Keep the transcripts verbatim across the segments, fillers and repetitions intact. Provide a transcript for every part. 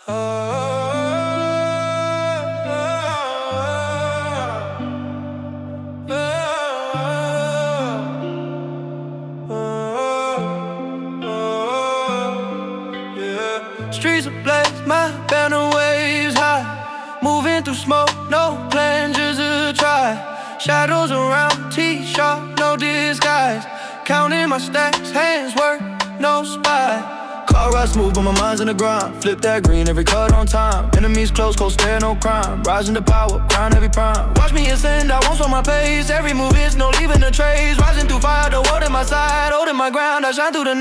Oh, yeah. Streets ablaze, my banner waves high. Moving through smoke, no plan, just a try. Shadows around, T-sharp, no disguise. Counting my stacks, hands work, no spy. Car ride smooth, but my mind's in the grind. Flip that green, every cut on time. Enemies close, cold stare, no crime. Rising to power, crown heavy prime. Watch me ascend, I won't slow my pace. Every move is no leaving a trace. Rising through fire, the world in my side. Holding my ground, I shine through the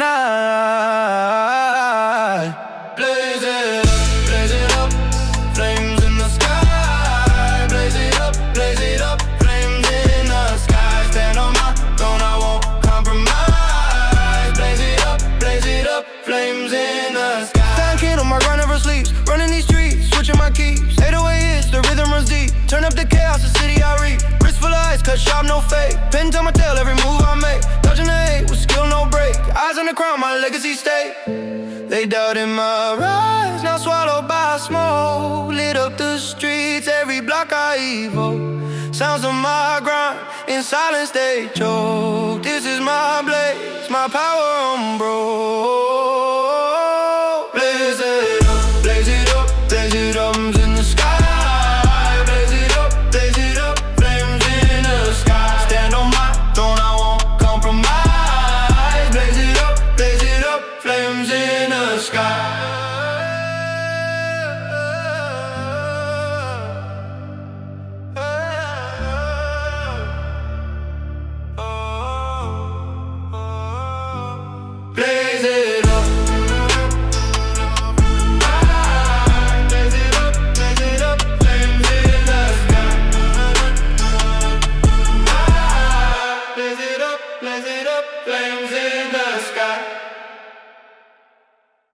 night. Blaze it up, blaze it up. Flames in the sky. Blaze it up, blaze it up. Flames in the sky. Stand on my throne, I won't compromise. Blaze it up, blaze it up. Flames in the sky. Found king on my grind, never sleeps. Running these streets, switching my keys. eight oh eight hits, the rhythm runs deep. Turn up the chaos, the city I reap. Wrist full of ice, cut sharp, no fake. Pin to my tail, every move I make. Dodging the hate with skill, no break. Eyes on the crown, my legacy stay. They doubted my rise, now swallowed by smoke. Lit up the streets, every block I evoke. Sounds of my grind, in silence they choke. This is my blaze, my power unbroken.